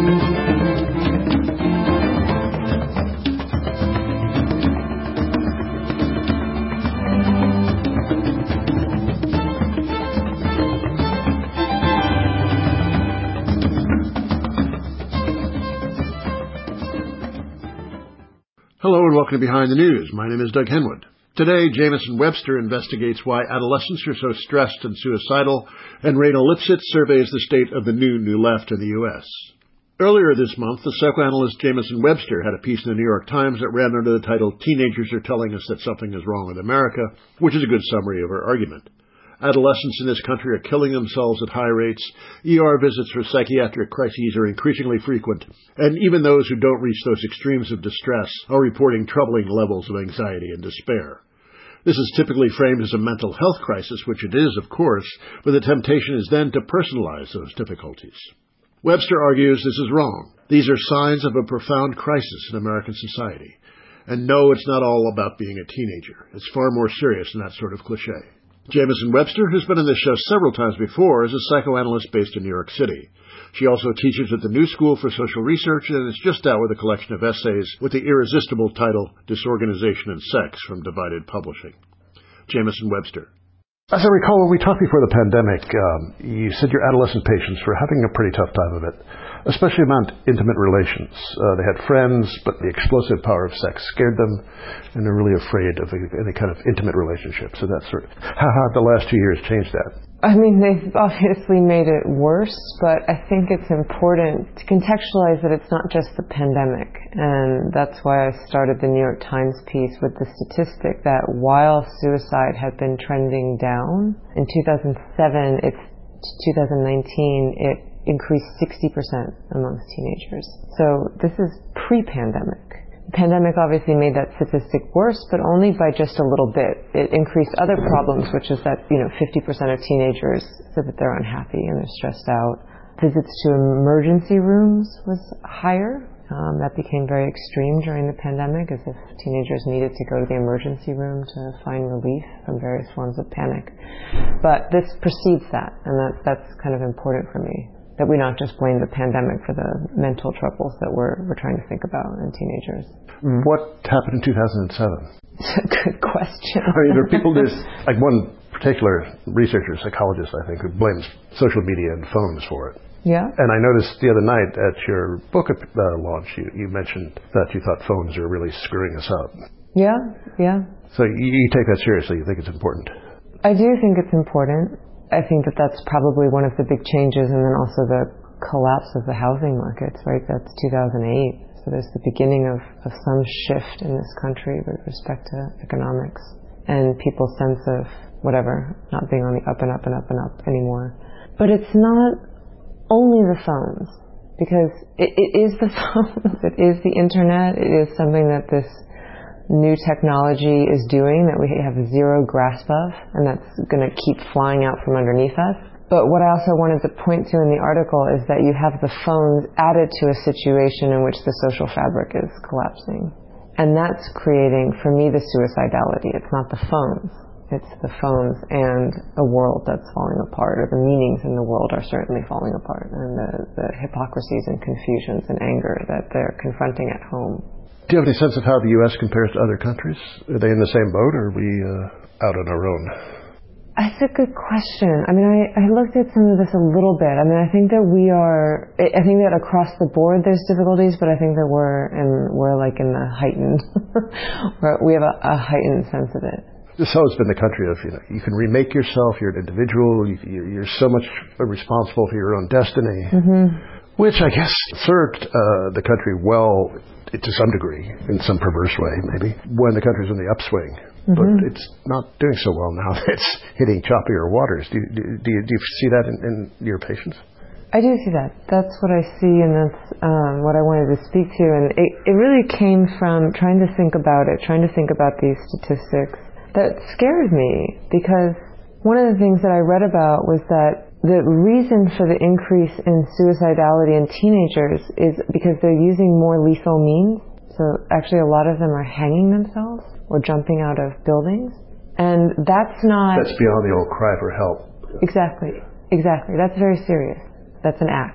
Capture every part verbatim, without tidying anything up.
Hello and welcome to Behind the News. My name is Doug Henwood. Today, Jamison Webster investigates why adolescents are so stressed and suicidal, and Raina Lipsitz surveys the state of the new New Left in the U S Earlier this month, the psychoanalyst Jamison Webster had a piece in the New York Times that ran under the title, "Teenagers Are Telling Us That Something Is Wrong with America," which is a good summary of her argument. Adolescents in this country are killing themselves at high rates, E R visits for psychiatric crises are increasingly frequent, and even those who don't reach those extremes of distress are reporting troubling levels of anxiety and despair. This is typically framed as a mental health crisis, which it is, of course, but the temptation is then to personalize those difficulties. Webster argues this is wrong. These are signs of a profound crisis in American society. And no, it's not all about being a teenager. It's far more serious than that sort of cliché. Jamison Webster, who's been on this show several times before, is a psychoanalyst based in New York City. She also teaches at the New School for Social Research and is just out with a collection of essays with the irresistible title Disorganization and Sex from Divided Publishing. Jamison Webster. As I recall, when we talked before the pandemic, um, you said your adolescent patients were having a pretty tough time of it, especially around intimate relations. Uh, they had friends, but the explosive power of sex scared them, and they're really afraid of any kind of intimate relationship. So that's sort of how have the last two years changed that? I mean, they've obviously made it worse, but I think it's important to contextualize that it's not just the pandemic. And that's why I started the New York Times piece with the statistic that while suicide had been trending down, in two thousand seven, it's two thousand nineteen, it increased sixty percent amongst teenagers. So this is pre-pandemic. The pandemic obviously made that statistic worse, but only by just a little bit. It increased other problems, which is that, you know, fifty percent of teenagers said that they're unhappy and they're stressed out. Visits to emergency rooms was higher. Um, that became very extreme during the pandemic, as if teenagers needed to go to the emergency room to find relief from various forms of panic. But this precedes that, and that, that's kind of important for me, that we not just blame the pandemic for the mental troubles that we're, we're trying to think about in teenagers. What happened in two thousand seven? It's a good question. I mean, there are people, there's like one particular researcher, psychologist, I think, who blames social media and phones for it. Yeah. And I noticed the other night at your book uh, launch, you, you mentioned that you thought phones are really screwing us up. Yeah, yeah. So you, you take that seriously. You think it's important. I do think it's important. I think that that's probably one of the big changes, and then also the collapse of the housing markets, right? That's two thousand eight. So there's the beginning of, of some shift in this country with respect to economics and people's sense of whatever, not being on the up and up and up and up anymore. But it's not only the phones, because it, it is the phones, it is the internet, it is something that this new technology is doing that we have zero grasp of, and that's going to keep flying out from underneath us. But what I also wanted to point to in the article is that you have the phones added to a situation in which the social fabric is collapsing. And that's creating, for me, the suicidality. It's not the phones. It's the phones and a world that's falling apart, or the meanings in the world are certainly falling apart, and the, the hypocrisies and confusions and anger that they're confronting at home. Do you have any sense of how the U S compares to other countries? Are they in the same boat, or are we uh, out on our own? That's a good question. I mean, I, I looked at some of this a little bit. I mean, I think that we are, I think that across the board there's difficulties, but I think that we're in, we're like in the heightened, we have a, a heightened sense of it. This has always been the country of, you know, you can remake yourself, you're an individual, you, you're so much responsible for your own destiny, mm-hmm. which I guess served uh, the country well to some degree, in some perverse way maybe, when the country's in the upswing. Mm-hmm. But it's not doing so well now. It's hitting choppier waters. Do you, do you, do you see that in, in your patients? I do see that. That's what I see, and that's um, what I wanted to speak to. And it, it really came from trying to think about it, trying to think about these statistics. That scared me, because one of the things that I read about was that the reason for the increase in suicidality in teenagers is because they're using more lethal means. So actually a lot of them are hanging themselves or jumping out of buildings. And that's not... That's beyond the old cry for help. Exactly. Exactly. That's very serious. That's an act.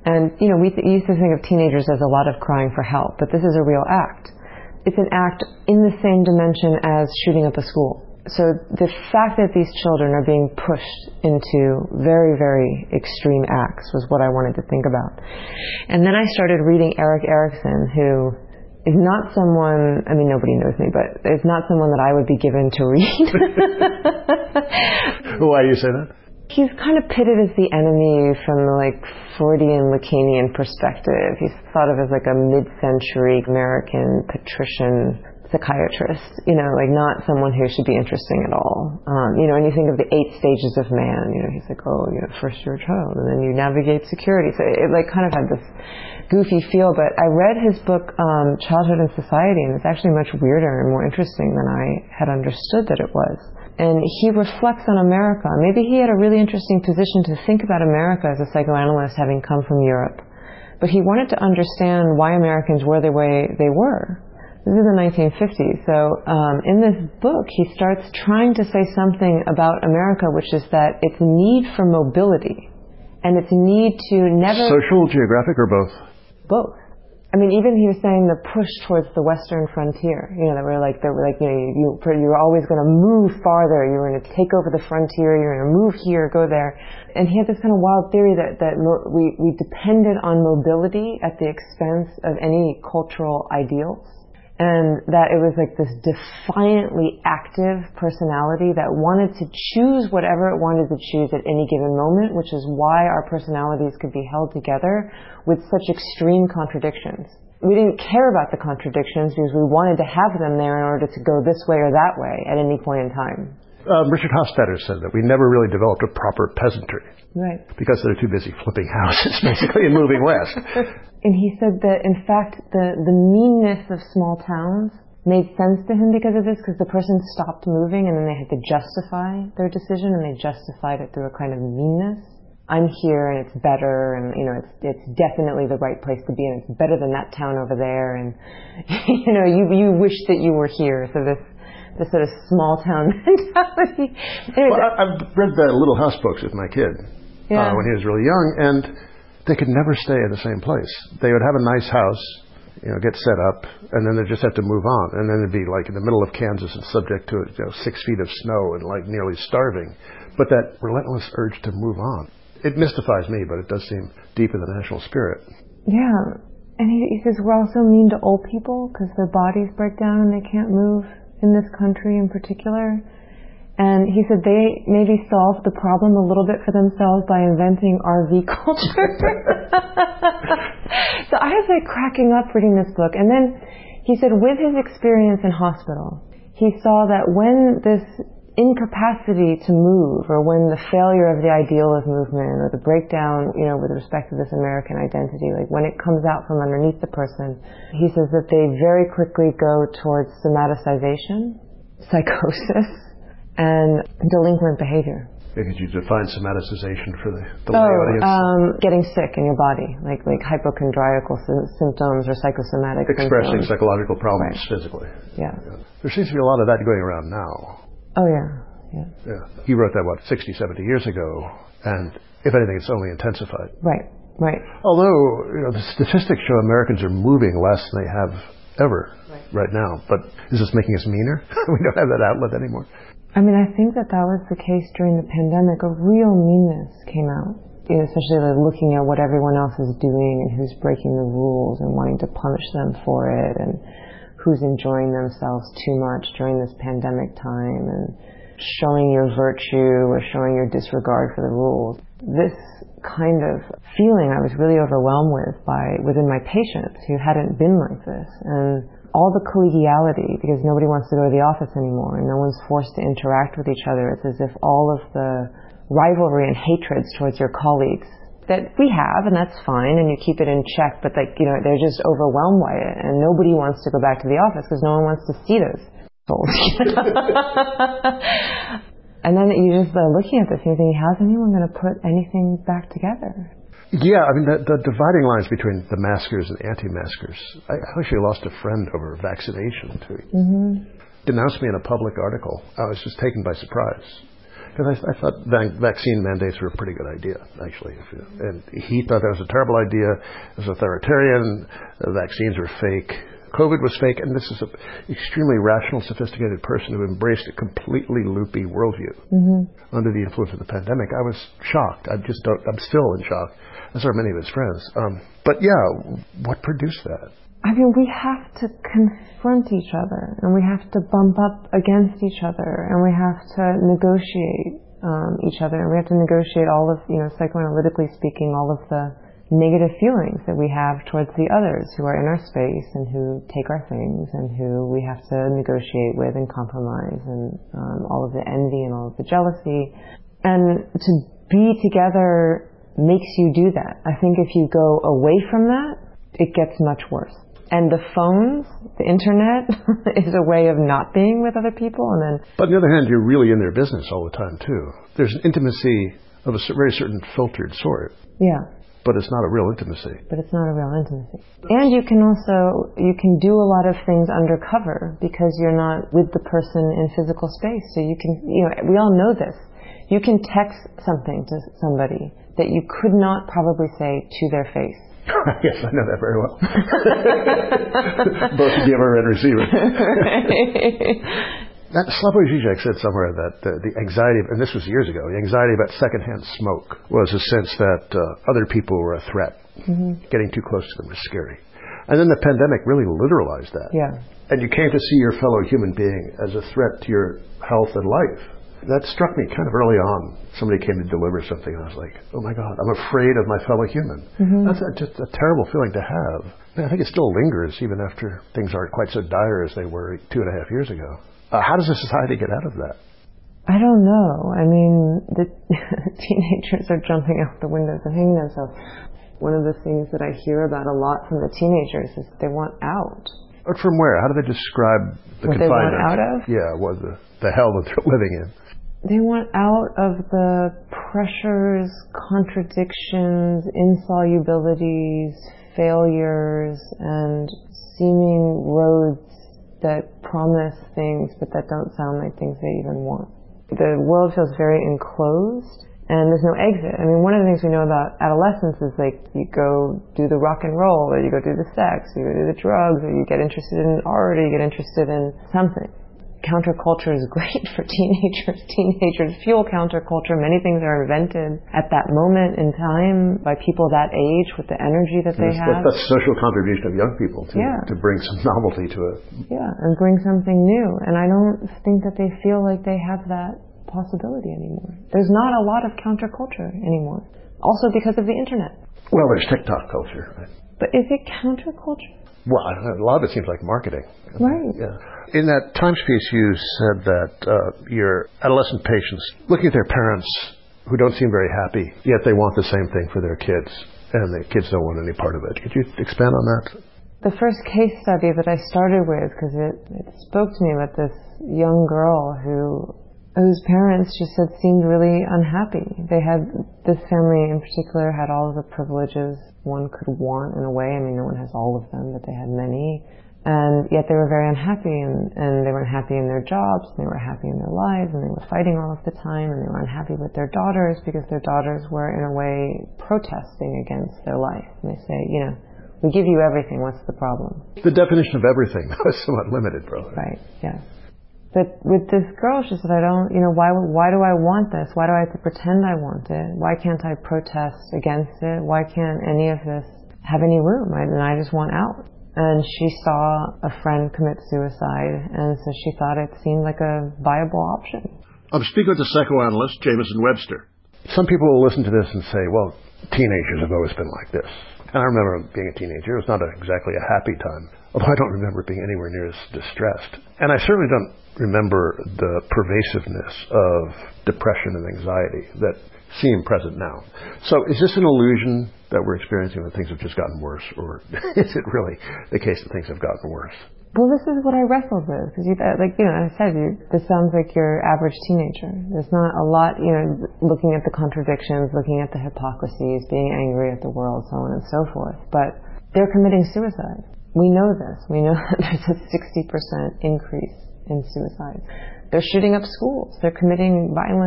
And, you know, we th- used to think of teenagers as a lot of crying for help, but this is a real act. It's an act in the same dimension as shooting up a school. So the fact that these children are being pushed into very, very extreme acts was what I wanted to think about. And then I started reading Erik Erikson, who is not someone, I mean, nobody knows me, but is not someone that I would be given to read. Why do you say that? He's kind of pitted as the enemy from the like Freudian Lacanian perspective. He's thought of as like a mid-century American patrician psychiatrist, you know, like not someone who should be interesting at all. Um, you know, and you think of the eight stages of man, you know, he's like, oh, you know, first you're a child, and then you navigate security. So it, it like kind of had this goofy feel, but I read his book, um, Childhood and Society, and it's actually much weirder and more interesting than I had understood that it was. And he reflects on America. Maybe he had a really interesting position to think about America as a psychoanalyst, having come from Europe. But he wanted to understand why Americans were the way they were. This is the nineteen fifties. So um, in this book, he starts trying to say something about America, which is that its need for mobility and its need to never... Social, geographic, or both? Both. I mean, even he was saying the push towards the western frontier, you know, that we're like, that we're like, you know, you, you were always going to move farther, you were going to take over the frontier, you're going to move here, go there. And he had this kind of wild theory that, that mo- we, we depended on mobility at the expense of any cultural ideals. And that it was like this defiantly active personality that wanted to choose whatever it wanted to choose at any given moment, which is why our personalities could be held together with such extreme contradictions. We didn't care about the contradictions because we wanted to have them there in order to go this way or that way at any point in time. Um, Richard Hofstadter said that we never really developed a proper peasantry. Right. Because they're too busy flipping houses, basically, and moving west. And he said that, in fact, the, the meanness of small towns made sense to him because of this, because the person stopped moving and then they had to justify their decision, and they justified it through a kind of meanness. I'm here and it's better, and, you know, it's it's definitely the right place to be, and it's better than that town over there, and, you know, you you wish that you were here. So this this sort of small town mentality. Anyway, well, I, I've read the Little House books with my kid yeah. uh, when he was really young, and they could never stay in the same place. They would have a nice house, you know, get set up, and then they'd just have to move on. And then it'd be like in the middle of Kansas and subject to, you know, six feet of snow and like nearly starving. But that relentless urge to move on. It mystifies me, but it does seem deep in the national spirit. Yeah. And he, he says we're also mean to old people because their bodies break down and they can't move in this country in particular. And he said they maybe solved the problem a little bit for themselves by inventing R V culture. So I was like cracking up reading this book. And then he said with his experience in hospital, he saw that when this incapacity to move, or when the failure of the ideal of movement, or the breakdown, you know, with respect to this American identity, like when it comes out from underneath the person, he says that they very quickly go towards somaticization, psychosis, and delinquent behavior. Could you define somaticization for the, the oh, lay audience? Um, getting sick in your body, like like hypochondriacal sy- symptoms or psychosomatic Expressing symptoms. psychological problems Right. physically. Yeah. yeah. There seems to be a lot of that going around now. Oh, yeah. Yeah. Yeah. He wrote that, what, sixty, seventy years ago, and if anything, it's only intensified. Right. Right. Although, you know, the statistics show Americans are moving less than they have ever right, right now. But is this making us meaner? We don't have that outlet anymore. I mean, I think that that was the case during the pandemic. A real meanness came out, you know, especially like looking at what everyone else is doing and who's breaking the rules and wanting to punish them for it, and who's enjoying themselves too much during this pandemic time and showing your virtue or showing your disregard for the rules. This kind of feeling I was really overwhelmed with by within my patients who hadn't been like this, and all the collegiality, because nobody wants to go to the office anymore and no one's forced to interact with each other. It's as if all of the rivalry and hatreds towards your colleagues that we have, and that's fine, and you keep it in check, but like, you know, they're just overwhelmed by it, and nobody wants to go back to the office because no one wants to see those souls. And then you just are looking at this and you think, how's anyone going to put anything back together? Yeah, I mean, the, the dividing lines between the maskers and anti-maskers. I actually lost a friend over vaccination. Who mm-hmm. denounced me in a public article. I was just taken by surprise. Because I, I thought va- vaccine mandates were a pretty good idea, actually. If you, and he thought that was a terrible idea. As authoritarian, the vaccines were fake. COVID was fake, and this is an extremely rational, sophisticated person who embraced a completely loopy worldview mm-hmm. under the influence of the pandemic. I was shocked. I just don't, I'm still in shock, as are many of his friends. Um, but yeah, what produced that? I mean, we have to confront each other, and we have to bump up against each other, and we have to negotiate um, each other, and we have to negotiate all of, you know, psychoanalytically speaking, all of the negative feelings that we have towards the others who are in our space and who take our things and who we have to negotiate with and compromise, and um, all of the envy and all of the jealousy. And to be together makes you do that. I think if you go away from that, it gets much worse. And the phones, the internet, is a way of not being with other people. And then, but on the other hand, you're really in their business all the time, too. There's an intimacy of a very certain filtered sort. Yeah. But it's not a real intimacy. But it's not a real intimacy. And you can also, you can do a lot of things undercover because you're not with the person in physical space. So you can, you know, we all know this. You can text something to somebody that you could not probably say to their face. Yes, I know that very well. Both giver and receiver. That Slavoj Žižek said somewhere that uh, the anxiety, and this was years ago, the anxiety about secondhand smoke was a sense that uh, other people were a threat. Mm-hmm. Getting too close to them was scary. And then the pandemic really literalized that. Yeah. And you came to see your fellow human being as a threat to your health and life. That struck me kind of early on. Somebody came to deliver something, and I was like, oh my God, I'm afraid of my fellow human. Mm-hmm. That's a, just a terrible feeling to have. And I think it still lingers even after things aren't quite so dire as they were two and a half years ago. Uh, how does a society get out of that? I don't know. I mean, the teenagers are jumping out the windows and hanging themselves. One of the things that I hear about a lot from the teenagers is they want out. But from where? How do they describe the what confinement? What they want out of? Yeah, what the, the hell that they're living in. They want out of the pressures, contradictions, insolubilities, failures, and seeming roads that promise things but that don't sound like things they even want. The world feels very enclosed, and there's no exit. I mean, one of the things we know about adolescence is like you go do the rock and roll, or you go do the sex, or you go do the drugs, or you get interested in art, or you get interested in something. Counterculture is great for teenagers. Teenagers fuel counterculture. Many things are invented at that moment in time by people that age with the energy that they that's, have. That's the social contribution of young people to, yeah. to bring some novelty to it. Yeah, and bring something new. And I don't think that they feel like they have that possibility anymore. There's not a lot of counterculture anymore. Also because of the internet. Well, there's TikTok culture, right? But is it counterculture? Well, I don't know. A lot of it seems like marketing. Right. Yeah. In that Times piece, you said that uh, your adolescent patients, looking at their parents who don't seem very happy, yet they want the same thing for their kids, and the kids don't want any part of it. Could you expand on that? The first case study that I started with, because it, it spoke to me about this young girl who whose parents just said seemed really unhappy. They had, this family in particular had all of the privileges one could want in a way. I mean, no one has all of them, but they had many. And yet they were very unhappy, and, and they weren't happy in their jobs, and they were happy in their lives, and they were fighting all of the time, and they were unhappy with their daughters because their daughters were, in a way, protesting against their life. And they say, you know, we give you everything, what's the problem? The definition of everything was somewhat limited, probably. Right, yes. But with this girl, she said, I don't, you know, why why do I want this? Why do I have to pretend I want it? Why can't I protest against it? Why can't any of this have any room? I, and I just want out. And she saw a friend commit suicide, and so she thought it seemed like a viable option. I'm speaking with the psychoanalyst, Jameson Webster. Some people will listen to this and say, well, teenagers have always been like this. And I remember being a teenager. It was not a, exactly a happy time, although I don't remember being anywhere near as distressed. And I certainly don't remember the pervasiveness of depression and anxiety that seem present now. So is this an illusion that we're experiencing that things have just gotten worse, or is it really the case that things have gotten worse? Well, this is what I wrestled with, because you, like, you know, I said, you, this sounds like your average teenager. There's not a lot, you know, looking at the contradictions, looking at the hypocrisies, being angry at the world, so on and so forth. But they're committing suicide. We know this. We know that there's a sixty percent increase in suicides. They're shooting up schools. They're committing violent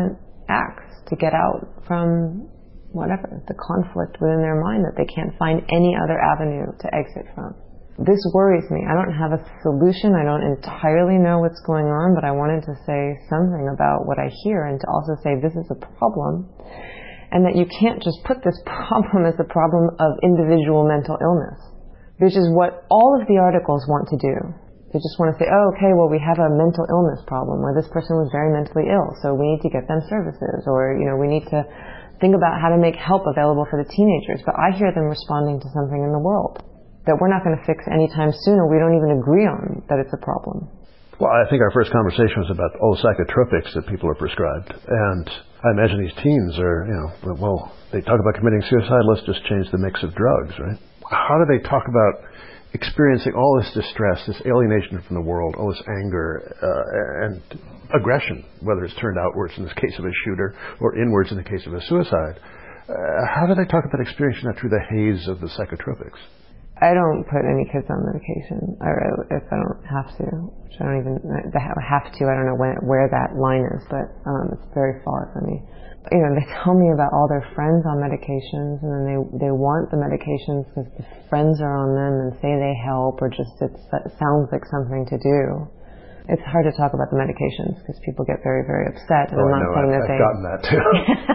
acts to get out from whatever, the conflict within their mind that they can't find any other avenue to exit from. This worries me. I don't have a solution. I don't entirely know what's going on, but I wanted to say something about what I hear and to also say this is a problem and that you can't just put this problem as a problem of individual mental illness, which is what all of the articles want to do. They just want to say, oh, okay, well, we have a mental illness problem where this person was very mentally ill, so we need to get them services, or, you know, we need to think about how to make help available for the teenagers. But I hear them responding to something in the world that we're not going to fix anytime soon, or we don't even agree on that it's a problem. Well, I think our first conversation was about all the psychotropics that people are prescribed. And I imagine these teens are, you know, well, they talk about committing suicide, let's just change the mix of drugs, right? How do they talk about experiencing all this distress, this alienation from the world, all this anger uh, and aggression, whether it's turned outwards in this case of a shooter or inwards in the case of a suicide? Uh, how do they talk about experiencing that through the haze of the psychotropics? I don't put any kids on medication, or if I don't have to, which I don't even have to. I don't know when, where that line is, but um, it's very far from me. You know, they tell me about all their friends on medications, and then they they want the medications because the friends are on them and say they help, or just it's, it sounds like something to do. It's hard to talk about the medications because people get very, very upset. And oh, I'm not I know. saying I've, that I've they... gotten that too.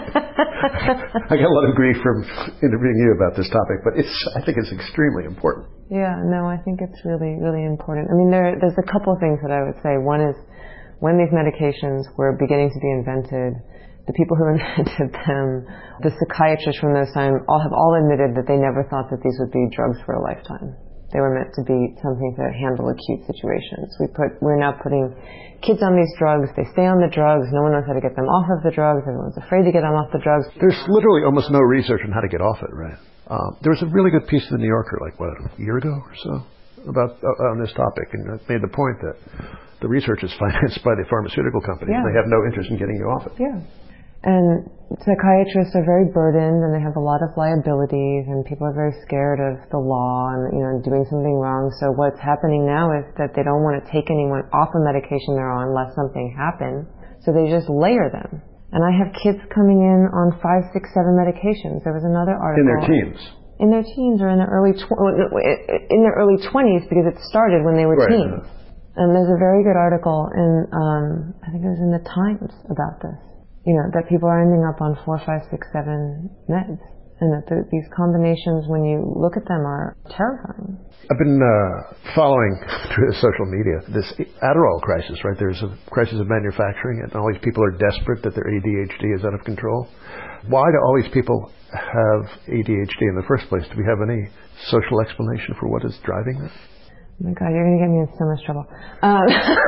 I get a lot of grief from interviewing you about this topic, but it's I think it's extremely important. Yeah, no, I think it's really, really important. I mean, there, there's a couple of things that I would say. One is when these medications were beginning to be invented, the people who invented them, the psychiatrists from those times, all have all admitted that they never thought that these would be drugs for a lifetime. They were meant to be something to handle acute situations. We put, we're now putting kids on these drugs. They stay on the drugs. No one knows how to get them off of the drugs. Everyone's afraid to get them off the drugs. There's literally almost no research on how to get off it, right? Um, there was a really good piece in the New Yorker, like, what, a year ago or so, about uh, on this topic, and it made the point that the research is financed by the pharmaceutical companies. Yeah. They have no interest in getting you off it. Yeah. And psychiatrists are very burdened, and they have a lot of liabilities, and people are very scared of the law and, you know, doing something wrong. So what's happening now is that they don't want to take anyone off a medication they're on unless something happens. So they just layer them. And I have kids coming in on five, six, seven medications. There was another article. In their teens. In their teens or in their early tw- in their early twenties, because it started when they were right. teens. And there's a very good article in, um, I think it was in the Times about this. You know, that people are ending up on four, five, six, seven meds. And that the, these combinations, when you look at them, are terrifying. I've been uh, following through social media this Adderall crisis, right? There's a crisis of manufacturing, and all these people are desperate that their A D H D is out of control. Why do all these people have A D H D in the first place? Do we have any social explanation for what is driving that? Oh my God, you're going to get me in so much trouble. Um,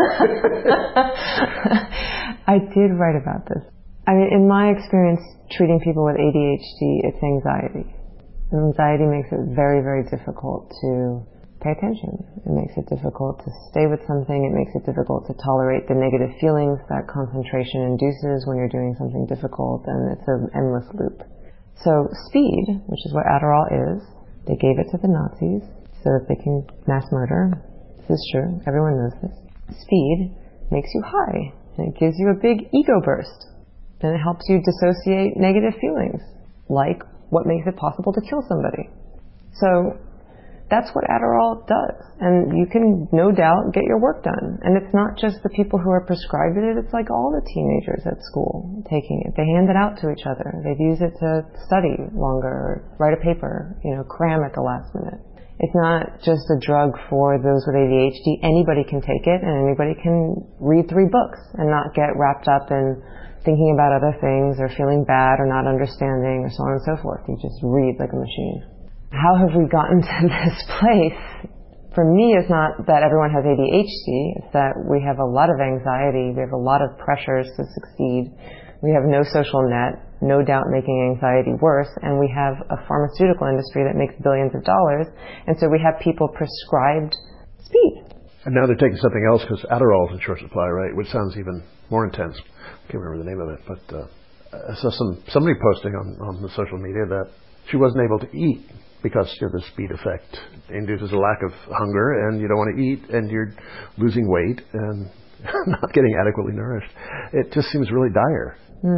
I did write about this. I mean, in my experience treating people with A D H D, it's anxiety. And anxiety makes it very, very difficult to pay attention. It makes it difficult to stay with something. It makes it difficult to tolerate the negative feelings that concentration induces when you're doing something difficult, and it's an endless loop. So speed, which is what Adderall is, they gave it to the Nazis so that they can mass murder. This is true. Everyone knows this. Speed makes you high, and it gives you a big ego burst. And it helps you dissociate negative feelings, like what makes it possible to kill somebody. So that's what Adderall does. And you can, no doubt, get your work done. And it's not just the people who are prescribed it, it's like all the teenagers at school taking it. They hand it out to each other. They've used it to study longer, write a paper, you know, cram at the last minute. It's not just a drug for those with A D H D. Anybody can take it, and anybody can read three books and not get wrapped up in thinking about other things or feeling bad or not understanding or so on and so forth. You just read like a machine. How have we gotten to this place? For me, it's not that everyone has A D H D. It's that we have a lot of anxiety. We have a lot of pressures to succeed. We have no social net, no doubt making anxiety worse. And we have a pharmaceutical industry that makes billions of dollars. And so we have people prescribed speed. And now they're taking something else because Adderall is in short supply, right? Which sounds even more intense. I can't remember the name of it, but uh, I saw some somebody posting on, on the social media that she wasn't able to eat because, you know, the speed effect induces a lack of hunger, and you don't want to eat, and you're losing weight and not getting adequately nourished. It just seems really dire. Mm.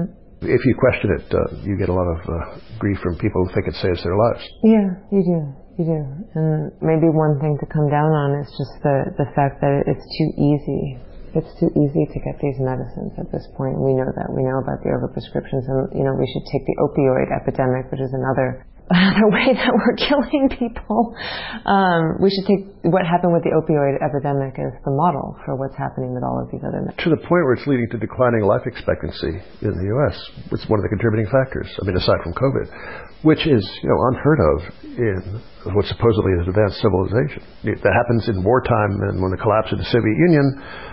If you question it, uh, you get a lot of uh, grief from people who think it saves their lives. Yeah, you do. You do. And maybe one thing to come down on is just the, the fact that it's too easy. It's too easy to get these medicines at this point. We know that. We know about the overprescriptions, and, you know, we should take the opioid epidemic, which is another another way that we're killing people. Um, we should take what happened with the opioid epidemic as the model for what's happening with all of these other medicines. To the point where it's leading to declining life expectancy in the U S. It's one of the contributing factors, I mean, aside from COVID, which is, you know, unheard of in what supposedly is advanced civilization. That happens in wartime and when the collapse of the Soviet Union,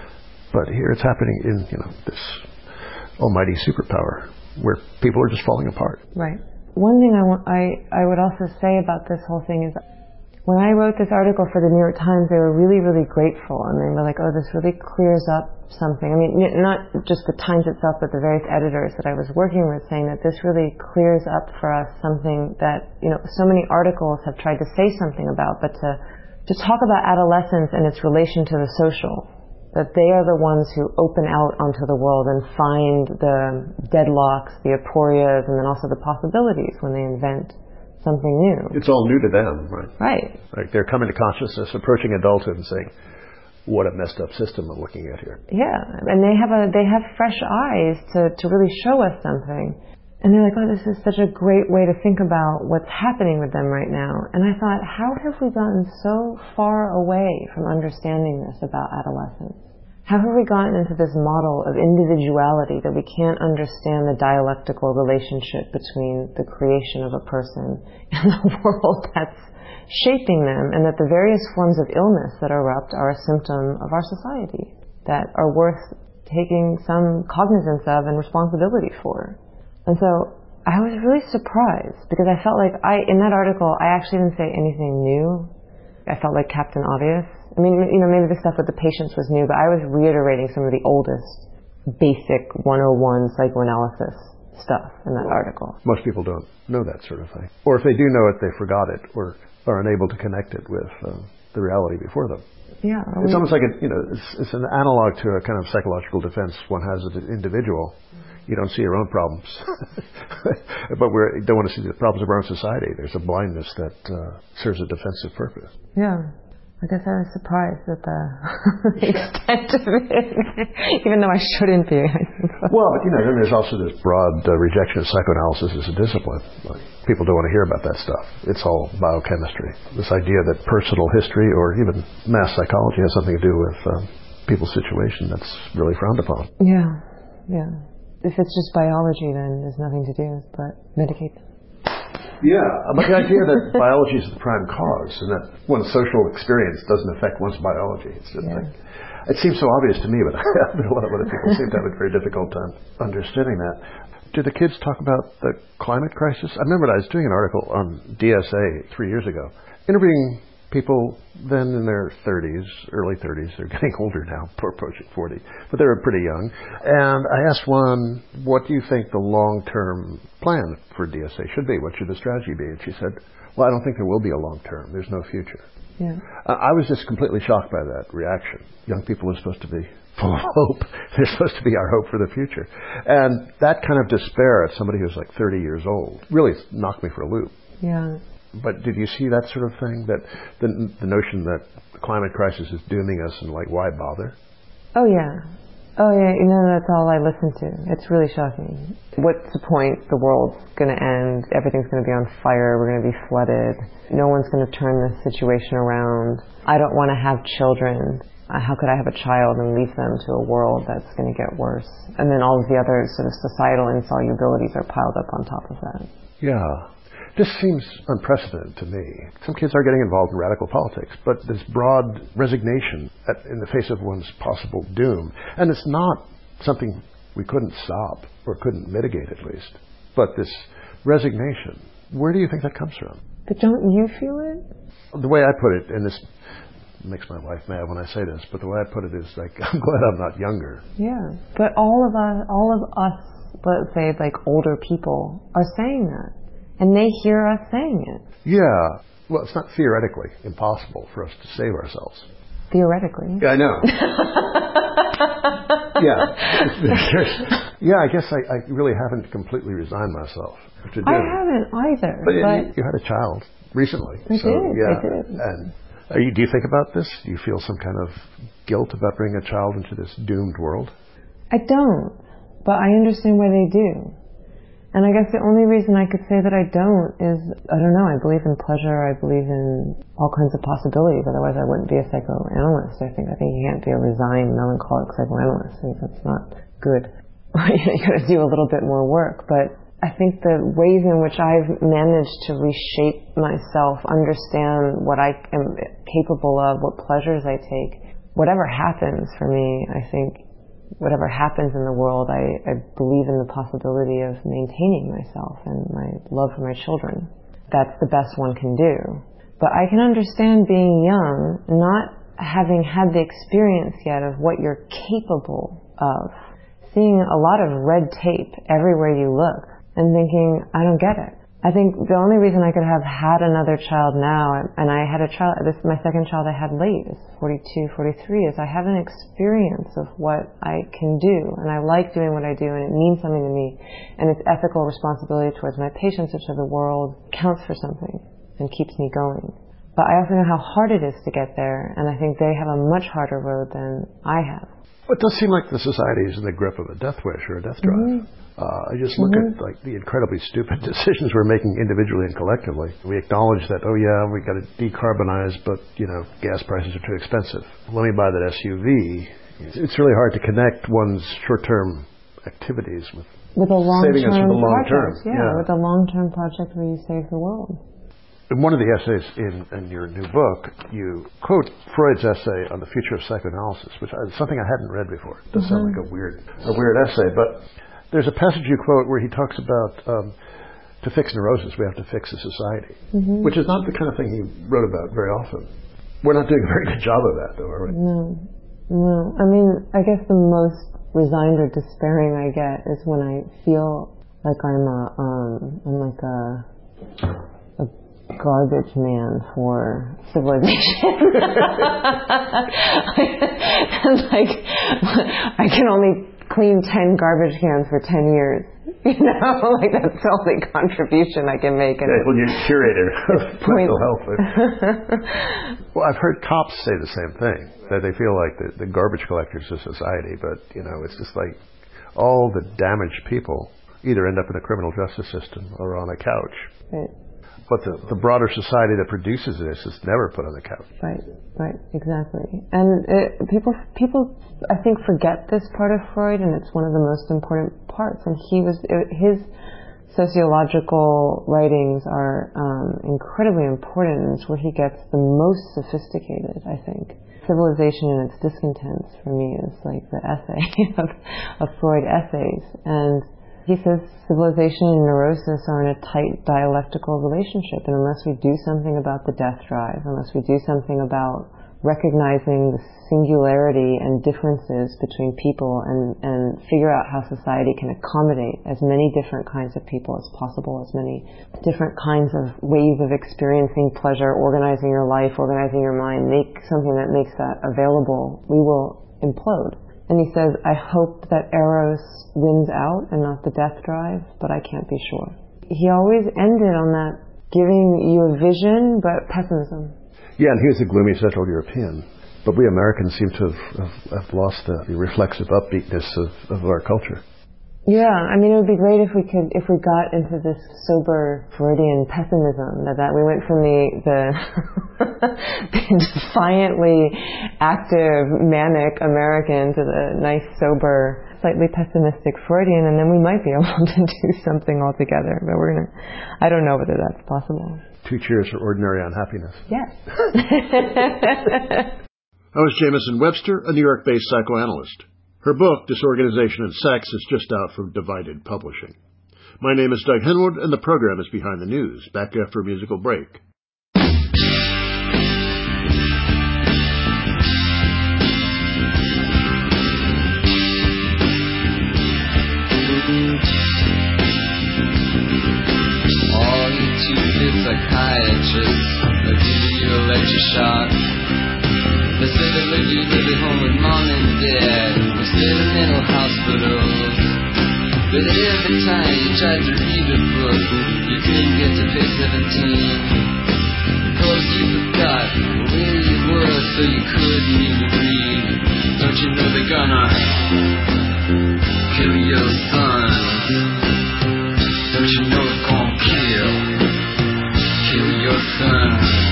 but here it's happening in, you know, this almighty superpower where people are just falling apart. Right. One thing I, want, I, I would also say about this whole thing is when I wrote this article for the New York Times, they were really, really grateful. And they were like, oh, this really clears up something. I mean, not just the Times itself, but the various editors that I was working with saying that this really clears up for us something that, you know, so many articles have tried to say something about, but to, to talk about adolescence and its relation to the social. That they are the ones who open out onto the world and find the deadlocks, the aporias, and then also the possibilities when they invent something new. It's all new to them, right? Right. Like they're coming to consciousness, approaching adulthood and saying, what a messed up system I'm looking at here. Yeah, and they have a they have fresh eyes to, to really show us something. And they're like, oh, this is such a great way to think about what's happening with them right now. And I thought, how have we gotten so far away from understanding this about adolescence? How have we gotten into this model of individuality that we can't understand the dialectical relationship between the creation of a person and the world that's shaping them, and that the various forms of illness that erupt are a symptom of our society that are worth taking some cognizance of and responsibility for? And so I was really surprised because I felt like I, in that article, I actually didn't say anything new. I felt like Captain Obvious. I mean, you know, maybe the stuff with the patients was new, but I was reiterating some of the oldest basic one oh one psychoanalysis stuff in that article. Most people don't know that sort of thing. Or if they do know it, they forgot it or are unable to connect it with uh, the reality before them. Yeah. It's almost like, a, you know, it's, it's an analog to a kind of psychological defense one has as an individual. You don't see your own problems. But we don't want to see the problems of our own society. There's a blindness that uh, serves a defensive purpose. Yeah. I guess I was surprised at the, the extent of it, even though I shouldn't be. Well, but, you know, then there's also this broad uh, rejection of psychoanalysis as a discipline. Like, people don't want to hear about that stuff. It's all biochemistry. This idea that personal history or even mass psychology has something to do with um, people's situation, that's really frowned upon. Yeah, yeah. If it's just biology, then there's nothing to do but medicate them. Yeah, but the idea that biology is the prime cause and that one's social experience doesn't affect one's biology. It's just yeah. like, it seems so obvious to me, but I mean, a lot of other people seem to have a very difficult time understanding that. Do the kids talk about the climate crisis? I remember I was doing an article on D S A three years ago, interviewing people then in their thirties, early thirties. They're getting older now, approaching forty, but they were pretty young. And I asked one, what do you think the long-term plan for D S A should be? What should the strategy be? And she said, well, I don't think there will be a long-term. There's no future. Yeah. Uh, I was just completely shocked by that reaction. Young people are supposed to be full of hope. They're supposed to be our hope for the future. And that kind of despair at somebody who's like thirty years old really knocked me for a loop. Yeah. But did you see that sort of thing? That the, the notion that the climate crisis is dooming us and like, why bother? Oh, yeah. Oh, yeah. You know, that's all I listen to. It's really shocking. What's the point? The world's going to end. Everything's going to be on fire. We're going to be flooded. No one's going to turn this situation around. I don't want to have children. How could I have a child and leave them to a world that's going to get worse? And then all of the other sort of societal insolubilities are piled up on top of that. Yeah. This seems unprecedented to me. Some kids are getting involved in radical politics, but this broad resignation at, in the face of one's possible doom, and it's not something we couldn't stop or couldn't mitigate at least, but this resignation, where do you think that comes from? But don't you feel it? The way I put it, and this makes my wife mad when I say this, but the way I put it is like, I'm glad I'm not younger. Yeah, but all of us, all of us, let's say like older people, are saying that. And they hear us saying it. Yeah. Well, it's not theoretically impossible for us to save ourselves. Theoretically? Yeah, I know. Yeah. There's, Yeah, I guess I, I really haven't completely resigned myself to do. I haven't either. But, but you, you had a child recently. I so, did, yeah. I did. And are you, do you think about this? Do you feel some kind of guilt about bringing a child into this doomed world? I don't, but I understand why they do. And I guess the only reason I could say that I don't is, I don't know, I believe in pleasure, I believe in all kinds of possibilities, otherwise I wouldn't be a psychoanalyst. I think I think you can't be a resigned, melancholic psychoanalyst. I think that's not good. You gotta do a little bit more work, but I think the ways in which I've managed to reshape myself, understand what I am capable of, what pleasures I take, whatever happens for me, I think whatever happens in the world, I, I believe in the possibility of maintaining myself and my love for my children. That's the best one can do. But I can understand being young, not having had the experience yet of what you're capable of, seeing a lot of red tape everywhere you look and thinking, I don't get it. I think the only reason I could have had another child now, and I had a child, this is my second child I had late, is forty-two, forty-three, is I have an experience of what I can do, and I like doing what I do, and it means something to me, and its ethical responsibility towards my patients or to the world counts for something and keeps me going. But I also know how hard it is to get there, and I think they have a much harder road than I have. It does seem like the society is in the grip of a death wish or a death drive. Mm-hmm. Uh, I just look mm-hmm. at like the incredibly stupid decisions we're making individually and collectively. We acknowledge that, oh yeah, we got to decarbonize, but you know, gas prices are too expensive. Let me buy that S U V. It's really hard to connect one's short-term activities with, with a long-term saving us for the long project. term. Yeah, yeah, with a long-term project where you save the world. In one of the essays in, in your new book, you quote Freud's essay on the future of psychoanalysis, which is something I hadn't read before. It does mm-hmm. sound like a weird, a weird essay, but there's a passage you quote where he talks about um, to fix neurosis, we have to fix a society, mm-hmm. which is not the kind of thing he wrote about very often. We're not doing a very good job of that, though, are we? No, no. I mean, I guess the most resigned or despairing I get is when I feel like I'm a, um, I'm like a, a garbage man for civilization. And like, I can only clean ten garbage cans for ten years. You know, like that's the only contribution I can make. Yeah, well, you're curator of mental health. Well, I've heard cops say the same thing, that they feel like the, the garbage collectors of society, but, you know, it's just like all the damaged people either end up in the criminal justice system or on a couch. Right. But the, the broader society that produces this is never put on the couch. Right, right, exactly. And it, people, people, I think, forget this part of Freud, and it's one of the most important parts. And he was, his sociological writings are um, incredibly important, and it's where he gets the most sophisticated, I think. Civilization and Its Discontents, for me, is like the essay of, of Freud essays. And he says civilization and neurosis are in a tight dialectical relationship, and unless we do something about the death drive, unless we do something about recognizing the singularity and differences between people and, and figure out how society can accommodate as many different kinds of people as possible, as many different kinds of ways of experiencing pleasure, organizing your life, organizing your mind, make something that makes that available, we will implode. And he says, I hope that Eros wins out and not the death drive, but I can't be sure. He always ended on that, giving you a vision, but pessimism. Yeah, and he was a gloomy Central European. But we Americans seem to have, have, have lost the, the reflexive upbeatness of, of our culture. Yeah, I mean, it would be great if we could, if we got into this sober Freudian pessimism, that, that we went from the, the, the defiantly active, manic American to the nice, sober, slightly pessimistic Freudian, and then we might be able to do something altogether. But we're gonna, I don't know whether that's possible. Two cheers for ordinary unhappiness. Yes. That was Jamison Webster, a New York-based psychoanalyst. Her book, Disorganization and Sex, is just out from Divided Publishing. My name is Doug Henwood, and the program is Behind the News, back after a musical break. All you stupid psychiatrists are giving you a lecture shot. They say that you may be home with mom and dad instead of mental hospitals. But every time you tried to read a book, you couldn't get to page seventeen. Cause you forgot where you were, so you couldn't even read. Don't you know they're gonna kill your son? Don't you know it's gonna kill, kill your son?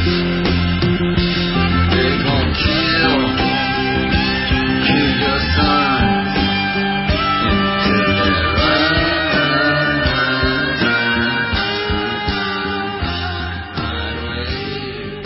They're gonna kill, kill your son. Until they run away.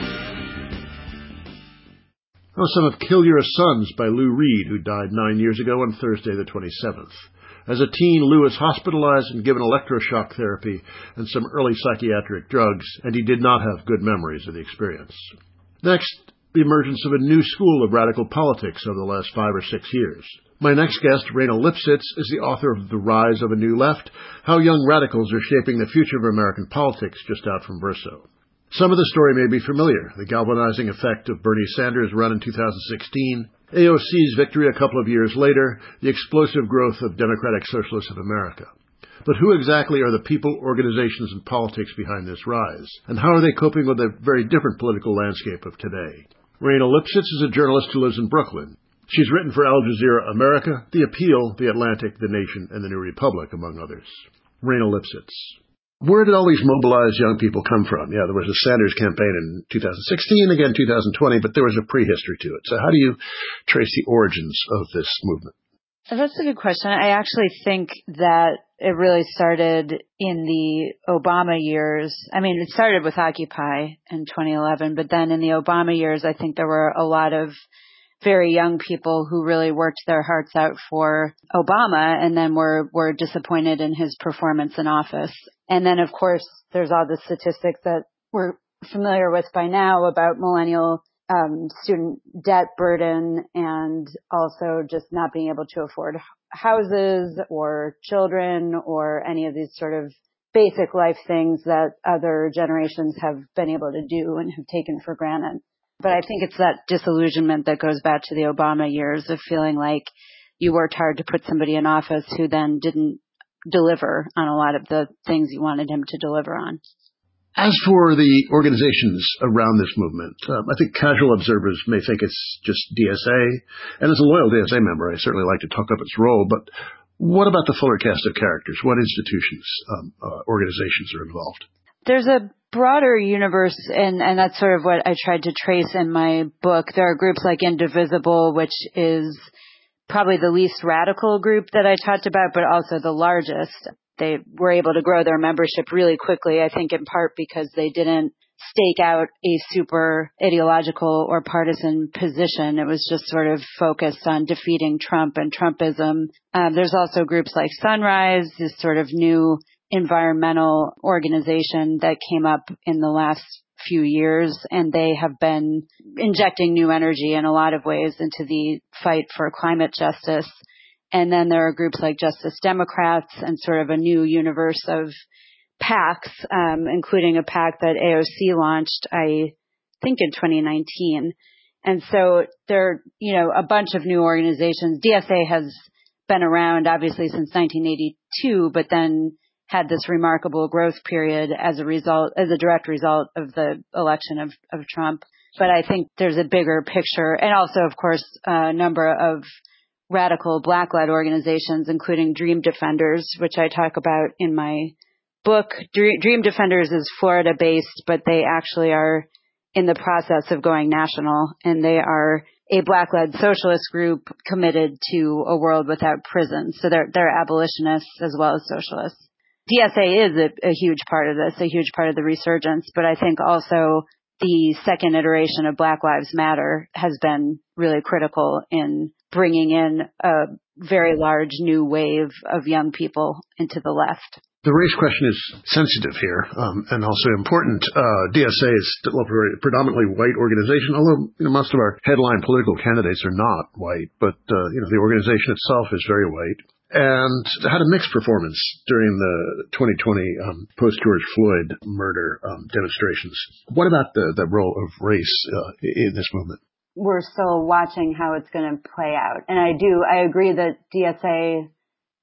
That was some of Kill Your Sons by Lou Reed, who died nine years ago on Thursday the twenty-seventh. As a teen, Lou was hospitalized and given electroshock therapy and some early psychiatric drugs, and he did not have good memories of the experience. Next, the emergence of a new school of radical politics over the last five or six years. My next guest, Reyna Lipsitz, is the author of The Rise of a New Left, How Young Radicals Are Shaping the Future of American Politics, just out from Verso. Some of the story may be familiar: the galvanizing effect of Bernie Sanders' run in two thousand sixteen, A O C's victory a couple of years later, the explosive growth of Democratic Socialists of America. But who exactly are the people, organizations, and politics behind this rise? And how are they coping with a very different political landscape of today? Reyna Lipsitz is a journalist who lives in Brooklyn. She's written for Al Jazeera America, The Appeal, The Atlantic, The Nation, and The New Republic, among others. Reyna Lipsitz. Where did all these mobilized young people come from? Yeah, there was a Sanders campaign in two thousand sixteen, again two thousand twenty, but there was a prehistory to it. So how do you trace the origins of this movement? That's a good question. I actually think that it really started in the Obama years. I mean, it started with Occupy in twenty eleven, but then in the Obama years, I think there were a lot of very young people who really worked their hearts out for Obama and then were, were disappointed in his performance in office. And then, of course, there's all the statistics that we're familiar with by now about millennial um, student debt burden and also just not being able to afford houses or children or any of these sort of basic life things that other generations have been able to do and have taken for granted. But I think it's that disillusionment that goes back to the Obama years of feeling like you worked hard to put somebody in office who then didn't deliver on a lot of the things you wanted him to deliver on. As for the organizations around this movement, um, I think casual observers may think it's just D S A. And as a loyal D S A member, I certainly like to talk up its role. But what about the fuller cast of characters? What institutions, um, uh, organizations are involved? There's a broader universe, and, and that's sort of what I tried to trace in my book. There are groups like Indivisible, which is probably the least radical group that I talked about, but also the largest. They were able to grow their membership really quickly, I think in part because they didn't stake out a super ideological or partisan position. It was just sort of focused on defeating Trump and Trumpism. Um, there's also groups like Sunrise, this sort of new environmental organization that came up in the last few years, and they have been injecting new energy in a lot of ways into the fight for climate justice. And then there are groups like Justice Democrats and sort of a new universe of PACs, um, including a PAC that A O C launched, I think in twenty nineteen. And so there are, you know, a bunch of new organizations. D S A has been around obviously since nineteen eighty-two, but then had this remarkable growth period as a result, as a direct result of the election of, of Trump. But I think there's a bigger picture, and also, of course, a number of radical Black-led organizations, including Dream Defenders, which I talk about in my book. Dream, Dream Defenders is Florida-based, but they actually are in the process of going national, and they are a Black-led socialist group committed to a world without prisons. So they're, they're abolitionists as well as socialists. D S A is a, a huge part of this, a huge part of the resurgence, but I think also the second iteration of Black Lives Matter has been really critical in bringing in a very large new wave of young people into the left. The race question is sensitive here, um, and also important. Uh, D S A is still a very predominantly white organization, although you know, most of our headline political candidates are not white, but uh, you know, the organization itself is very white. And had a mixed performance during the twenty twenty um, post-George Floyd murder um, demonstrations. What about the, the role of race uh, in this movement? We're still watching how it's going to play out. And I do, I agree that D S A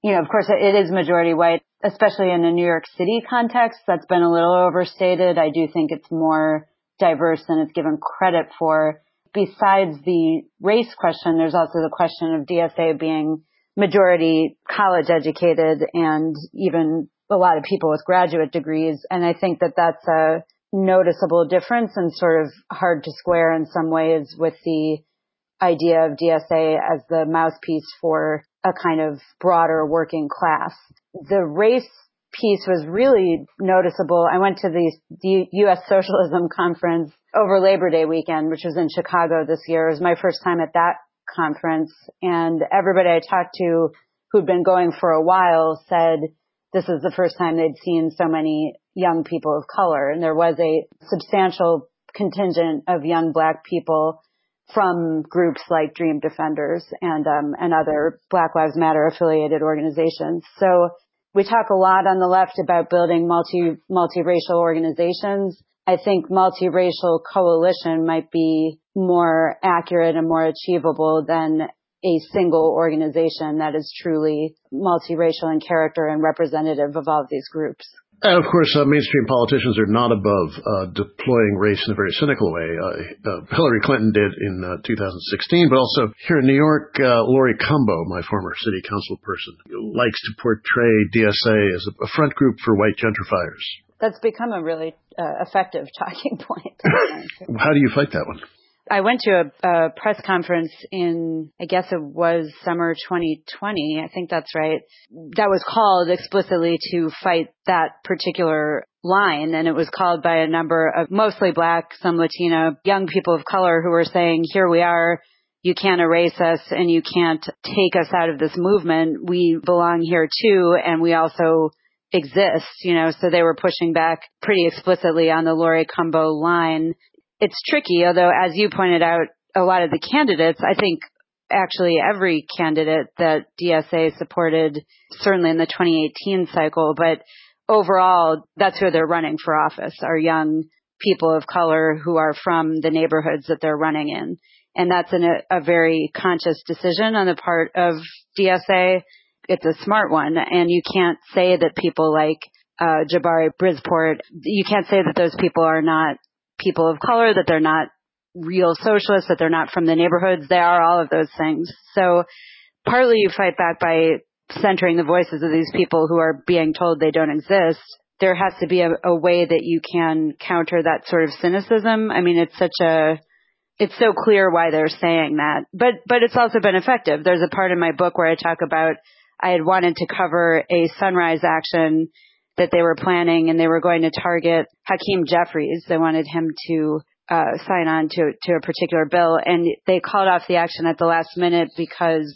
you know, of course, it is majority white, especially in a New York City context. That's been a little overstated. I do think it's more diverse than it's given credit for. Besides the race question, there's also the question of D S A being majority college educated and even a lot of people with graduate degrees. And I think that that's a noticeable difference and sort of hard to square in some ways with the idea of D S A as the mouthpiece for a kind of broader working class. The race piece was really noticeable. I went to the, the U S Socialism Conference over Labor Day weekend, which was in Chicago this year. It was my first time at that conference, and everybody I talked to who'd been going for a while said this is the first time they'd seen so many young people of color. And there was a substantial contingent of young Black people from groups like Dream Defenders and um, and other Black Lives Matter affiliated organizations. So we talk a lot on the left about building multi multiracial organizations. I think multiracial coalition might be more accurate and more achievable than a single organization that is truly multiracial in character and representative of all of these groups. And of course, uh, mainstream politicians are not above uh, deploying race in a very cynical way. Uh, uh, Hillary Clinton did in uh, two thousand sixteen, but also here in New York, uh, Lori Cumbo, my former city council person, likes to portray D S A as a, a front group for white gentrifiers. That's become a really uh, effective talking point. How do you fight that one? I went to a, a press conference in, I guess it was summer twenty twenty. I think that's right. That was called explicitly to fight that particular line. And it was called by a number of mostly Black, some Latino, young people of color who were saying, here we are. You can't erase us and you can't take us out of this movement. We belong here too. And we also exist, you know, so they were pushing back pretty explicitly on the Lori Cumbo line. It's tricky, although, as you pointed out, a lot of the candidates, I think actually every candidate that D S A supported, certainly in the twenty eighteen cycle, but overall, that's who they're running for office, are young people of color who are from the neighborhoods that they're running in. And that's an, a very conscious decision on the part of D S A. It's a smart one, and you can't say that people like uh, Jabari Brisport, you can't say that those people are not people of color, that they're not real socialists, that they're not from the neighborhoods. They are all of those things. So partly you fight back by centering the voices of these people who are being told they don't exist. There has to be a, a way that you can counter that sort of cynicism. I mean, it's such a, it's so clear why they're saying that, but, but it's also been effective. There's a part in my book where I talk about, I had wanted to cover a Sunrise action that they were planning, and they were going to target Hakeem Jeffries. They wanted him to uh, sign on to, to a particular bill, and they called off the action at the last minute because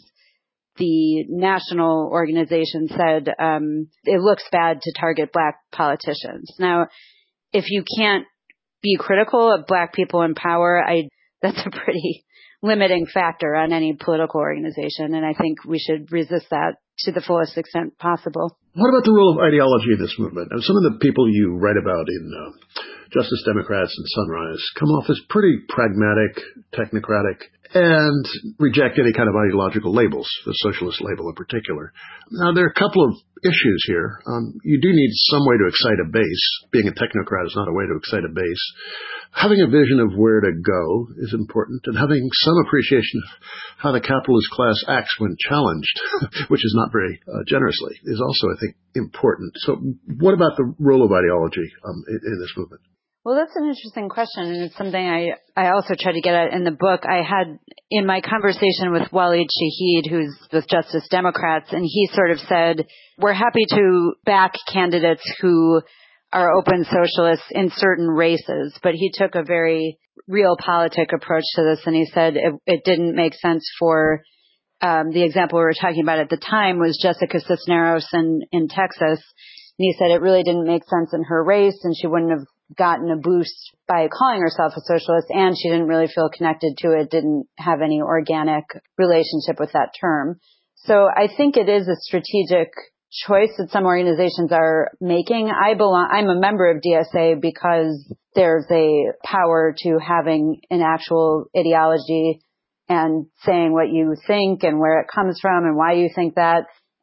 the national organization said um, it looks bad to target Black politicians. Now, if you can't be critical of Black people in power, I that's a pretty limiting factor on any political organization, and I think we should resist that to the fullest extent possible. What about the role of ideology in this movement? Some of the people you write about in uh, Justice Democrats and Sunrise come off as pretty pragmatic, technocratic, and reject any kind of ideological labels, the socialist label in particular. Now, there are a couple of issues here. Um, you do need some way to excite a base. Being a technocrat is not a way to excite a base. Having a vision of where to go is important, and having some appreciation of how the capitalist class acts when challenged, which is not very uh, generously, is also, I think, important. So what about the role of ideology um, in, in this movement? Well, that's an interesting question, and it's something I, I also try to get at in the book. I had, in my conversation with Waleed Shahid, who's with Justice Democrats, and he sort of said, we're happy to back candidates who are open socialists in certain races, but he took a very realpolitik approach to this, and he said it, it didn't make sense for um, the example we were talking about at the time was Jessica Cisneros in, in Texas, and he said it really didn't make sense in her race, and she wouldn't have gotten a boost by calling herself a socialist, and she didn't really feel connected to it, didn't have any organic relationship with that term. So I think it is a strategic choice that some organizations are making. I belong, I'm a member of D S A because there's a power to having an actual ideology and saying what you think and where it comes from and why you think that.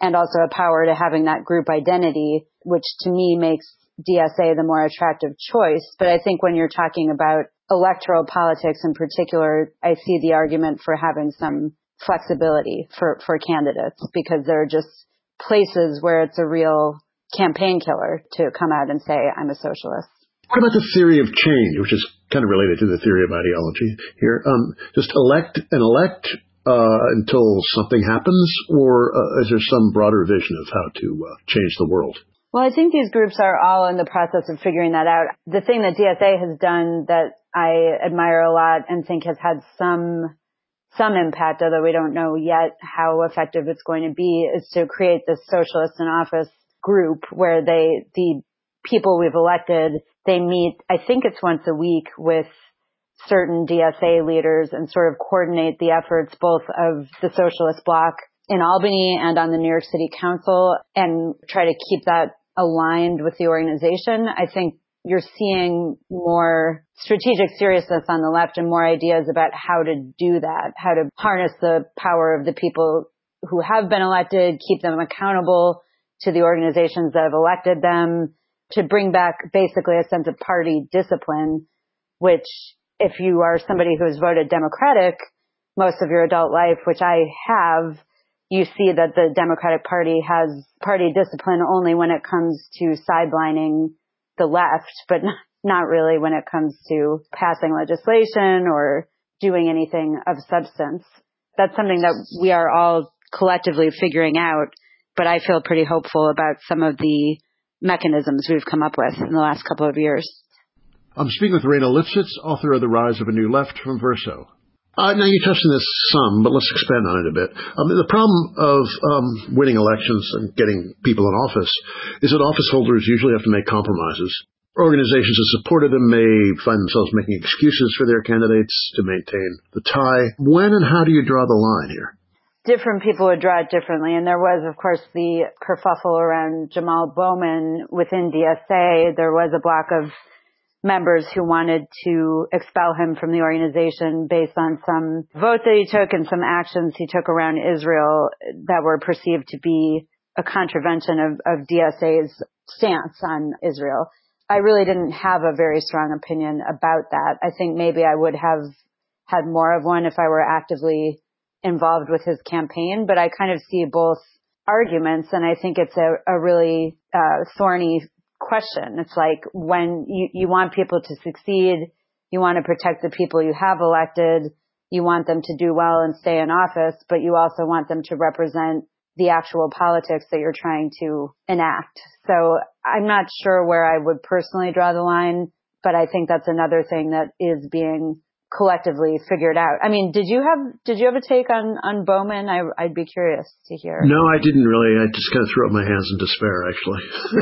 and also a power to having that group identity, which to me makes D S A the more attractive choice. But I think when you're talking about electoral politics in particular, I see the argument for having some flexibility for, for candidates, because there are just places where it's a real campaign killer to come out and say, I'm a socialist. What about the theory of change, which is kind of related to the theory of ideology here? Um, just elect and elect uh, until something happens, or uh, is there some broader vision of how to uh, change the world? Well, I think these groups are all in the process of figuring that out. The thing that D S A has done that I admire a lot and think has had some some impact, although we don't know yet how effective it's going to be, is to create this Socialists in Office group where they, the people we've elected, they meet, I think it's once a week, with certain D S A leaders and sort of coordinate the efforts both of the Socialist Bloc in Albany and on the New York City Council, and try to keep that aligned with the organization. I think you're seeing more strategic seriousness on the left and more ideas about how to do that, how to harness the power of the people who have been elected, keep them accountable to the organizations that have elected them, to bring back basically a sense of party discipline, which if you are somebody who has voted Democratic most of your adult life, which I have, you see that the Democratic Party has party discipline only when it comes to sidelining the left, but not really when it comes to passing legislation or doing anything of substance. That's something that we are all collectively figuring out, but I feel pretty hopeful about some of the mechanisms we've come up with in the last couple of years. I'm speaking with Rayna Lipsitz, author of The Rise of a New Left, from Verso. Uh, now, you touched on this some, but let's expand on it a bit. Um, the problem of um, winning elections and getting people in office is that office holders usually have to make compromises. Organizations that supported them may find themselves making excuses for their candidates to maintain the tie. When and how do you draw the line here? Different people would draw it differently. And there was, of course, the kerfuffle around Jamal Bowman within D S A. There was a block of members who wanted to expel him from the organization based on some votes that he took and some actions he took around Israel that were perceived to be a contravention of, of D S A's stance on Israel. I really didn't have a very strong opinion about that. I think maybe I would have had more of one if I were actively involved with his campaign, but I kind of see both arguments, and I think it's a, a really uh, thorny question. It's like when you, you want people to succeed, you want to protect the people you have elected, you want them to do well and stay in office, but you also want them to represent the actual politics that you're trying to enact. So I'm not sure where I would personally draw the line, but I think that's another thing that is being collectively figured out. I mean, did you have did you have a take on on Bowman? I, I'd be curious to hear. No, I didn't really. I just kind of threw up my hands in despair, actually.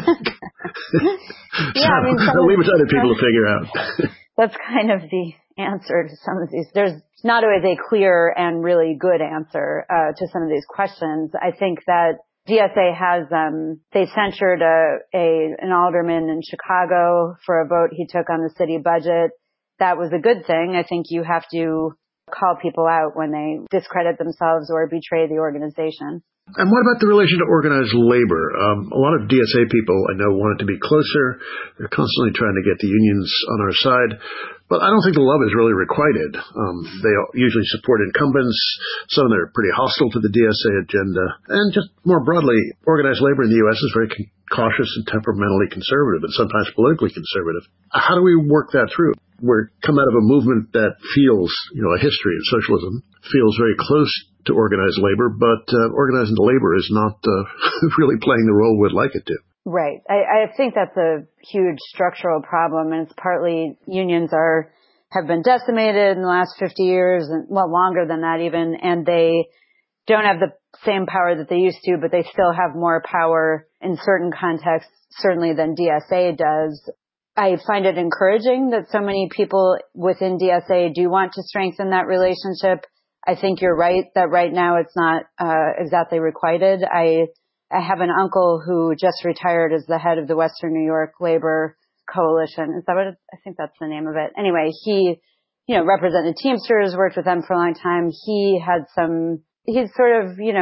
Yeah, so, I mean, I'll leave it to other people to figure out. That's kind of the answer to some of these. There's not always a clear and really good answer uh, to some of these questions. I think that D S A has, um, they censured a, a an alderman in Chicago for a vote he took on the city budget. That was a good thing. I think you have to call people out when they discredit themselves or betray the organization. And what about the relation to organized labor? Um, a lot of D S A people I know want it to be closer. They're constantly trying to get the unions on our side. But I don't think the love is really requited. Um, they usually support incumbents. Some of them are pretty hostile to the D S A agenda. And just more broadly, organized labor in the U S is very con- cautious and temperamentally conservative and sometimes politically conservative. How do we work that through? We're come out of a movement that feels, you know, a history of socialism, feels very close to organized labor, but uh, organized labor is not uh, really playing the role we'd like it to. Right. I, I think that's a huge structural problem, and it's partly unions are have been decimated in the last fifty years, and well, longer than that even, and they don't have the same power that they used to, but they still have more power in certain contexts, certainly than D S A does. I find it encouraging that so many people within D S A do want to strengthen that relationship. I think you're right that right now it's not uh, exactly requited. I I have an uncle who just retired as the head of the Western New York Labor Coalition. Is that what it, I think that's the name of it? Anyway, he, you know, represented Teamsters, worked with them for a long time. He had some, he's sort of, you know,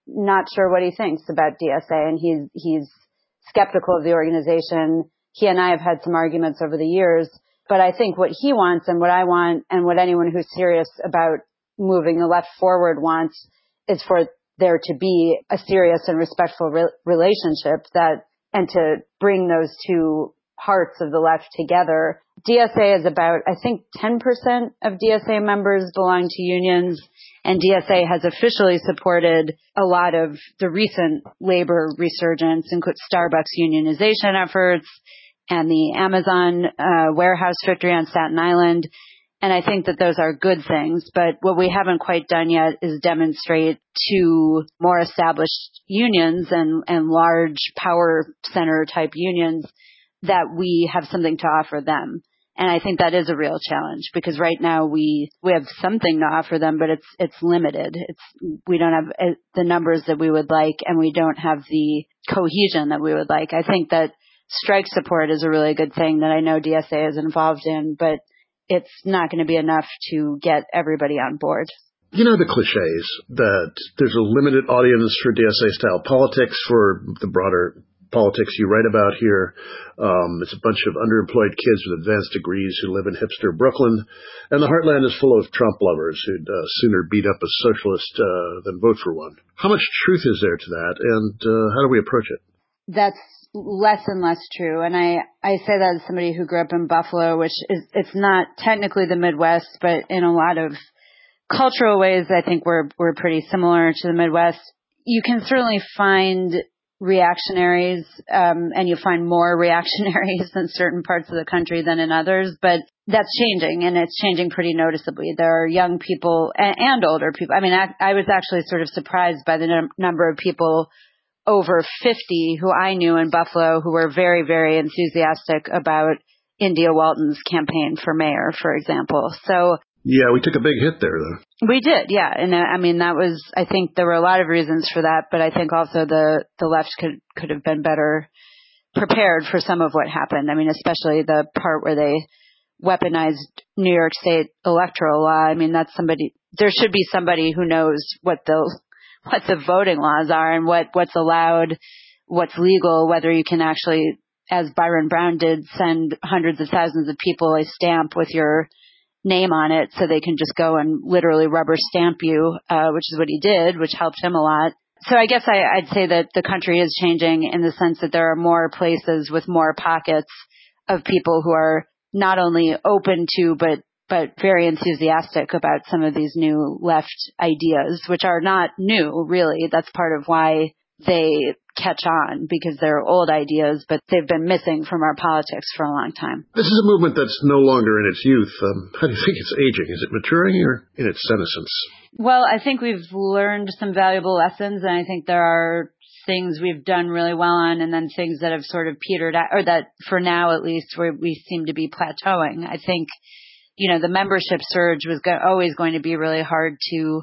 not sure what he thinks about D S A, and he's he's skeptical of the organization. He and I have had some arguments over the years, but I think what he wants and what I want and what anyone who's serious about moving the left forward wants is for there to be a serious and respectful re- relationship that, and to bring those two parts of the left together. D S A is about, I think, ten percent of D S A members belong to unions, and D S A has officially supported a lot of the recent labor resurgence, including Starbucks unionization efforts and the Amazon uh, warehouse victory on Staten Island. And I think that those are good things. But what we haven't quite done yet is demonstrate to more established unions and, and large power center type unions that we have something to offer them. And I think that is a real challenge, because right now we, we have something to offer them, but it's, it's limited. It's, we don't have the numbers that we would like, and we don't have the cohesion that we would like. I think that strike support is a really good thing that I know D S A is involved in, but it's not going to be enough to get everybody on board. You know the cliches that there's a limited audience for D S A-style politics, for the broader politics you write about here. Um, it's a bunch of underemployed kids with advanced degrees who live in hipster Brooklyn, and the heartland is full of Trump lovers who'd uh, sooner beat up a socialist uh, than vote for one. How much truth is there to that, and uh, how do we approach it? That's less and less true. And I, I say that as somebody who grew up in Buffalo, which is, it's not technically the Midwest, but in a lot of cultural ways, I think we're, we're pretty similar to the Midwest. You can certainly find reactionaries, um, and you find more reactionaries in certain parts of the country than in others, but that's changing, and it's changing pretty noticeably. There are young people and, and older people. I mean, I, I was actually sort of surprised by the num- number of people over fifty who I knew in Buffalo who were very, very enthusiastic about India Walton's campaign for mayor, for example. So yeah, we took a big hit there, though. We did, yeah. And uh, I mean, that was, I think there were a lot of reasons for that, but I think also the, the left could, could have been better prepared for some of what happened. I mean, especially the part where they weaponized New York State electoral law. I mean, that's somebody, there should be somebody who knows what the, what the voting laws are and what, what's allowed, what's legal, whether you can actually, as Byron Brown did, send hundreds of thousands of people a stamp with your name on it so they can just go and literally rubber stamp you, uh, which is what he did, which helped him a lot. So I guess I, I'd say that the country is changing in the sense that there are more places with more pockets of people who are not only open to, but but very enthusiastic about some of these new left ideas, which are not new, really. That's part of why they catch on, because they're old ideas, but they've been missing from our politics for a long time. This is a movement that's no longer in its youth. Um, how do you think it's aging? Is it maturing or in its senescence? Well, I think we've learned some valuable lessons, and I think there are things we've done really well on, and then things that have sort of petered out, or that for now at least, where we seem to be plateauing. I think, you know, the membership surge was go- always going to be really hard to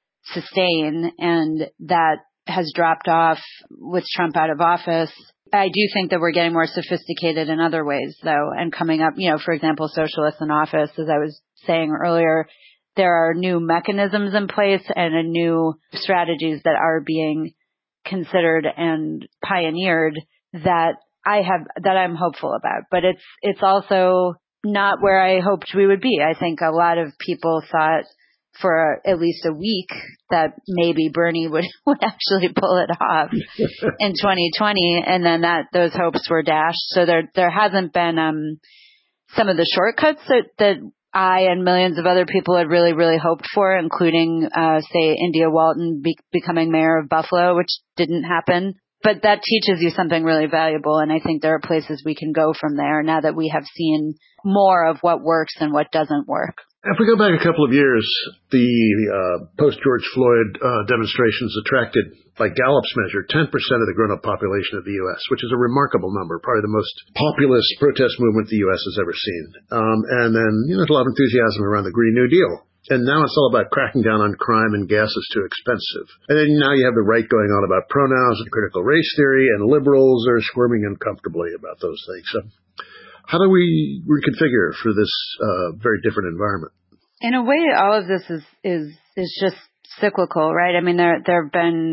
sustain, and that has dropped off with Trump out of office. I do think that we're getting more sophisticated in other ways, though, and coming up, you know, for example, socialists in office, as I was saying earlier, there are new mechanisms in place and a new strategies that are being considered and pioneered that I have, that I'm hopeful about. But it's, it's also not where I hoped we would be. I think a lot of people thought for at least a week that maybe Bernie would, would actually pull it off in twenty twenty. And then that, those hopes were dashed. So there, there hasn't been, um, some of the shortcuts that, that I and millions of other people had really, really hoped for, including, uh, say, India Walton be- becoming mayor of Buffalo, which didn't happen. But that teaches you something really valuable. And I think there are places we can go from there now that we have seen more of what works and what doesn't work. If we go back a couple of years, the uh, post-George Floyd uh, demonstrations attracted, by Gallup's measure, ten percent of the grown-up population of the U S, which is a remarkable number, probably the most populist protest movement the U S has ever seen. Um, and then, you know, there's a lot of enthusiasm around the Green New Deal. And now it's all about cracking down on crime and gas is too expensive. And then now you have the right going on about pronouns and critical race theory, and liberals are squirming uncomfortably about those things. So how do we reconfigure for this uh, very different environment? In a way, all of this is, is, is just cyclical, right? I mean, there, there have been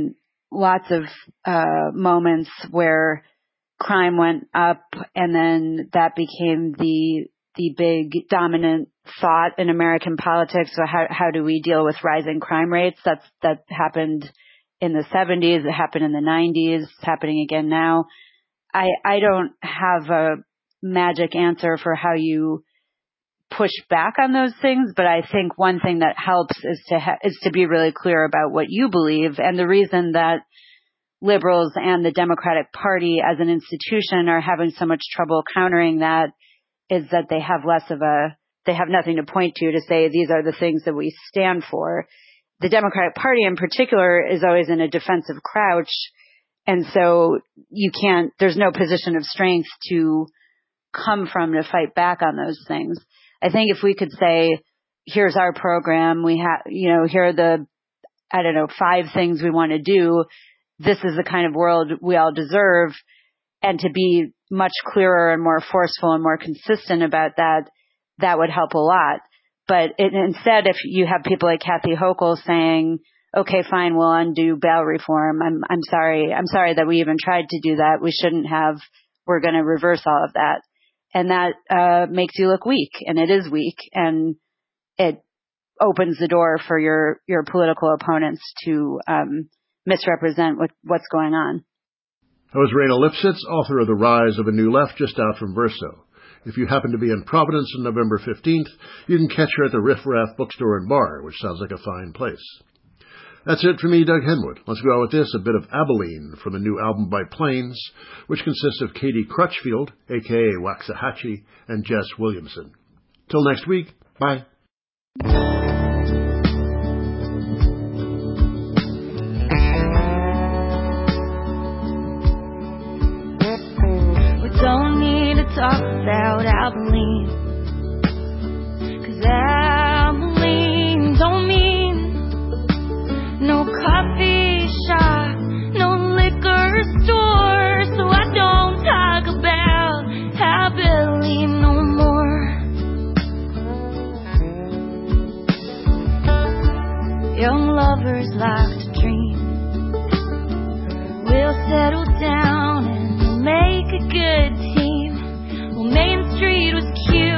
lots of uh, moments where crime went up, and then that became the the big dominant thought in American politics. So how how do we deal with rising crime rates? That's that happened in the seventies. It happened in the nineties. It's happening again now. I I don't have a magic answer for how you push back on those things, but I think one thing that helps is to ha- is to be really clear about what you believe. And the reason that liberals and the Democratic Party as an institution are having so much trouble countering that is that they have less of a, they have nothing to point to to say these are the things that we stand for. The Democratic Party in particular is always in a defensive crouch. And so you can't, there's no position of strength to come from to fight back on those things. I think if we could say, here's our program, we have, you know, here are the, I don't know, five things we want to do. This is the kind of world we all deserve. And to be much clearer and more forceful and more consistent about that, that would help a lot. But it, instead, if you have people like Kathy Hochul saying, okay, fine, we'll undo bail reform. I'm, I'm sorry. I'm sorry that we even tried to do that. We shouldn't have. We're going to reverse all of that. And that uh, makes you look weak, and it is weak, and it opens the door for your, your political opponents to um, misrepresent what, what's going on. That was Rayna Lipsitz, author of The Rise of a New Left, just out from Verso. If you happen to be in Providence on November fifteenth, you can catch her at the Riff Raff Bookstore and Bar, which sounds like a fine place. That's it for me, Doug Henwood. Let's go out with this, a bit of Abilene from the new album by Plains, which consists of Katie Crutchfield, a k a. Waxahachie, and Jess Williamson. Till next week, bye. We don't need to talk about Abilene, 'cause Abilene don't mean no coffee shop, no liquor store, so I don't talk about Abilene no more. Young lovers like to dream, we'll settle down and we'll make a good team. Well, Main Street was cute.